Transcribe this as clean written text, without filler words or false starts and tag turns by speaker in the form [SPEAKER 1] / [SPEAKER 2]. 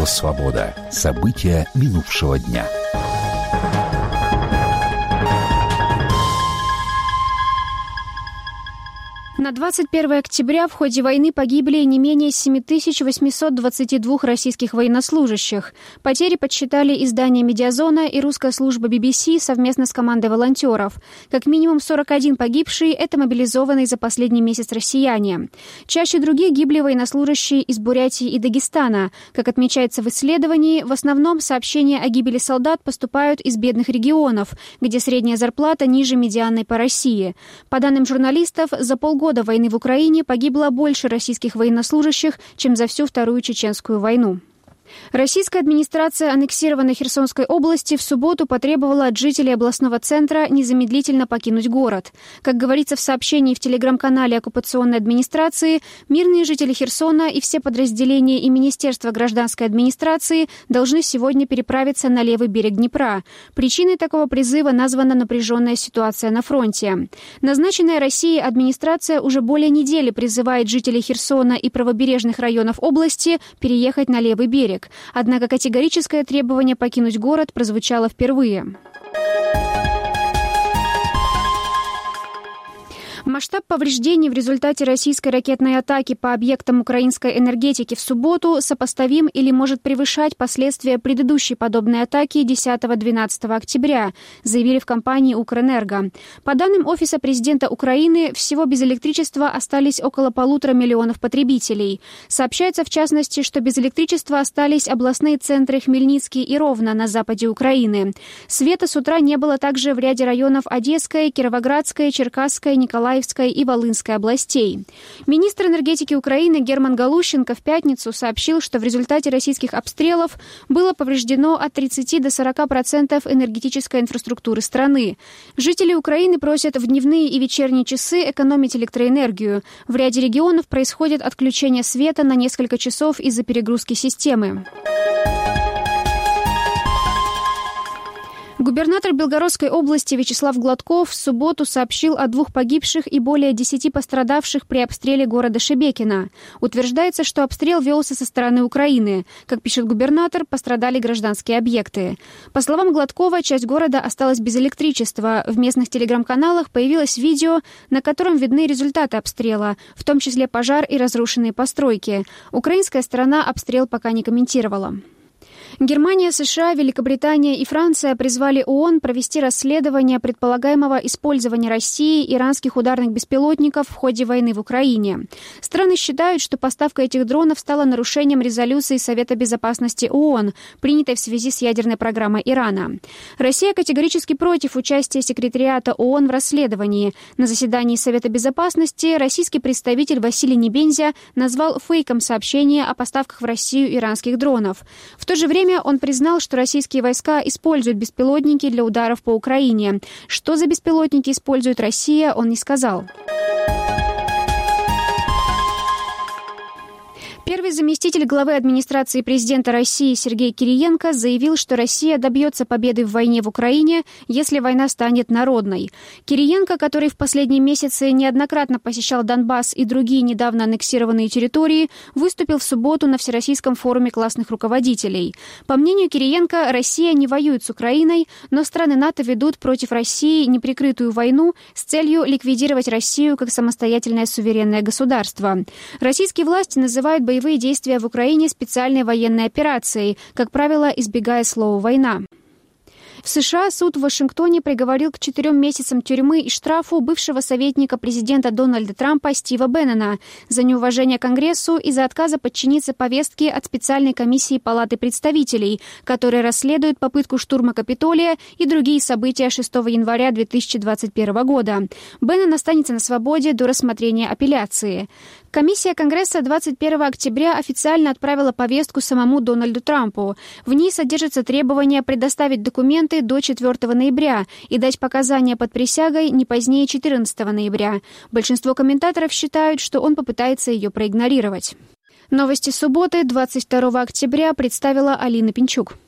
[SPEAKER 1] Радио «Свобода». События минувшего дня.
[SPEAKER 2] На 21 октября в ходе войны погибли не менее 7822 российских военнослужащих. Потери подсчитали издание «Медиазона» и русская служба BBC совместно с командой волонтеров. Как минимум 41 погибший – это мобилизованные за последний месяц россияне. Чаще других гибли военнослужащие из Бурятии и Дагестана. Как отмечается в исследовании, в основном сообщения о гибели солдат поступают из бедных регионов, где средняя зарплата ниже медианной по России. По данным журналистов, за полгода войны в Украине погибло больше российских военнослужащих, чем за всю Вторую Чеченскую войну. Российская администрация аннексированной Херсонской области в субботу потребовала от жителей областного центра незамедлительно покинуть город. Как говорится в сообщении в телеграм-канале оккупационной администрации, мирные жители Херсона и все подразделения и Министерства гражданской администрации должны сегодня переправиться на левый берег Днепра. Причиной такого призыва названа напряженная ситуация на фронте. Назначенная Россией администрация уже более недели призывает жителей Херсона и правобережных районов области переехать на левый берег. Однако категорическое требование покинуть город прозвучало впервые. Масштаб повреждений в результате российской ракетной атаки по объектам украинской энергетики в субботу сопоставим или может превышать последствия предыдущей подобной атаки 10-12 октября, заявили в компании «Укрэнерго». По данным Офиса президента Украины, всего без электричества остались около 1,5 миллиона потребителей. Сообщается, в частности, что без электричества остались областные центры Хмельницкий и Ровно на западе Украины. Света с утра не было также в ряде районов Одесской, Кировоградской, Черкасской, Николаевской и Волынской областей. Министр энергетики Украины Герман Галущенко в пятницу сообщил, что в результате российских обстрелов было повреждено от 30 до 40% энергетической инфраструктуры страны. Жители Украины просят в дневные и вечерние часы экономить электроэнергию. В ряде регионов происходит отключение света на несколько часов из-за перегрузки системы. Губернатор Белгородской области Вячеслав Гладков в субботу сообщил о 2 погибших и более 10 пострадавших при обстреле города Шебекино. Утверждается, что обстрел велся со стороны Украины. Как пишет губернатор, пострадали гражданские объекты. По словам Гладкова, часть города осталась без электричества. В местных телеграм-каналах появилось видео, на котором видны результаты обстрела, в том числе пожар и разрушенные постройки. Украинская сторона обстрел пока не комментировала. Германия, США, Великобритания и Франция призвали ООН провести расследование предполагаемого использования Россией иранских ударных беспилотников в ходе войны в Украине. Страны считают, что поставка этих дронов стала нарушением резолюции Совета безопасности ООН, принятой в связи с ядерной программой Ирана. Россия категорически против участия секретариата ООН в расследовании. На заседании Совета безопасности российский представитель Василий Небензя назвал фейком сообщение о поставках в Россию иранских дронов. В то же время он признал, что российские войска используют беспилотники для ударов по Украине. Что за беспилотники использует Россия, он не сказал. Первый заместитель главы администрации президента России Сергей Кириенко заявил, что Россия добьется победы в войне в Украине, если война станет народной. Кириенко, который в последние месяцы неоднократно посещал Донбасс и другие недавно аннексированные территории, выступил в субботу на Всероссийском форуме классных руководителей. По мнению Кириенко, Россия не воюет с Украиной, но страны НАТО ведут против России неприкрытую войну с целью ликвидировать Россию как самостоятельное суверенное государство. Российские власти называют боевые действия в Украине специальной военной операцией, как правило, избегая слова «война». В США суд в Вашингтоне приговорил к 4 месяцам тюрьмы и штрафу бывшего советника президента Дональда Трампа Стива Беннона за неуважение к Конгрессу и за отказа подчиниться повестке от специальной комиссии Палаты представителей, которая расследует попытку штурма Капитолия и другие события 6 января 2021 года. Беннон останется на свободе до рассмотрения апелляции. Комиссия Конгресса 21 октября официально отправила повестку самому Дональду Трампу. В ней содержится требование предоставить документы до 4 ноября и дать показания под присягой не позднее 14 ноября. Большинство комментаторов считают, что он попытается ее проигнорировать. Новости субботы, 22 октября, представила Алина Пинчук.